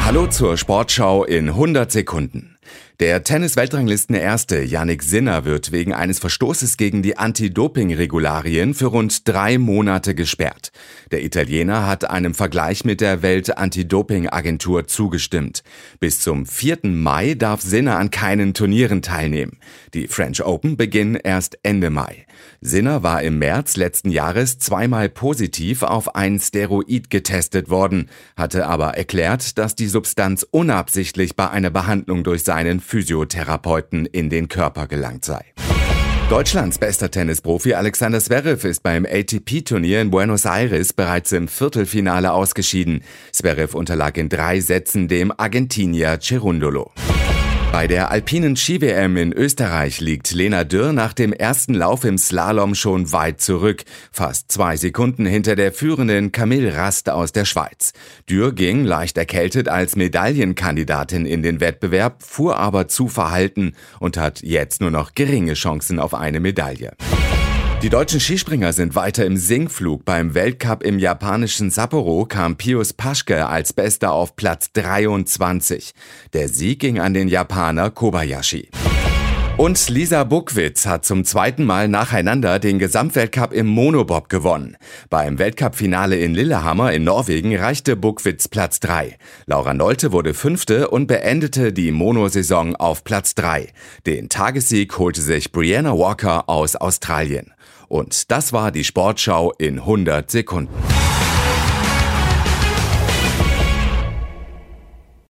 Hallo zur Sportschau in 100 Sekunden. Der Tennis-Weltranglisten-Erste Jannik Sinner wird wegen eines Verstoßes gegen die Anti-Doping-Regularien für rund 3 Monate gesperrt. Der Italiener hat einem Vergleich mit der Welt-Anti-Doping-Agentur zugestimmt. Bis zum 4. Mai darf Sinner an keinen Turnieren teilnehmen. Die French Open beginnen erst Ende Mai. Sinner war im März letzten Jahres zweimal positiv auf ein Steroid getestet worden, hatte aber erklärt, dass die Substanz unabsichtlich bei einer Behandlung durch seinen Physiotherapeuten in den Körper gelangt sei. Deutschlands bester Tennisprofi Alexander Zverev ist beim ATP-Turnier in Buenos Aires bereits im Viertelfinale ausgeschieden. Zverev unterlag in 3 Sätzen dem Argentinier Cerundolo. Bei der alpinen Ski-WM in Österreich liegt Lena Dürr nach dem ersten Lauf im Slalom schon weit zurück, fast 2 Sekunden hinter der führenden Camille Rast aus der Schweiz. Dürr ging leicht erkältet als Medaillenkandidatin in den Wettbewerb, fuhr aber zu verhalten und hat jetzt nur noch geringe Chancen auf eine Medaille. Die deutschen Skispringer sind weiter im Sinkflug. Beim Weltcup im japanischen Sapporo kam Pius Paschke als Bester auf Platz 23. Der Sieg ging an den Japaner Kobayashi. Und Lisa Buckwitz hat zum 2. Mal nacheinander den Gesamtweltcup im Monobob gewonnen. Beim Weltcup-Finale in Lillehammer in Norwegen reichte Buckwitz Platz 3. Laura Nolte wurde 5. und beendete die Monosaison auf Platz 3. Den Tagessieg holte sich Brianna Walker aus Australien. Und das war die Sportschau in 100 Sekunden.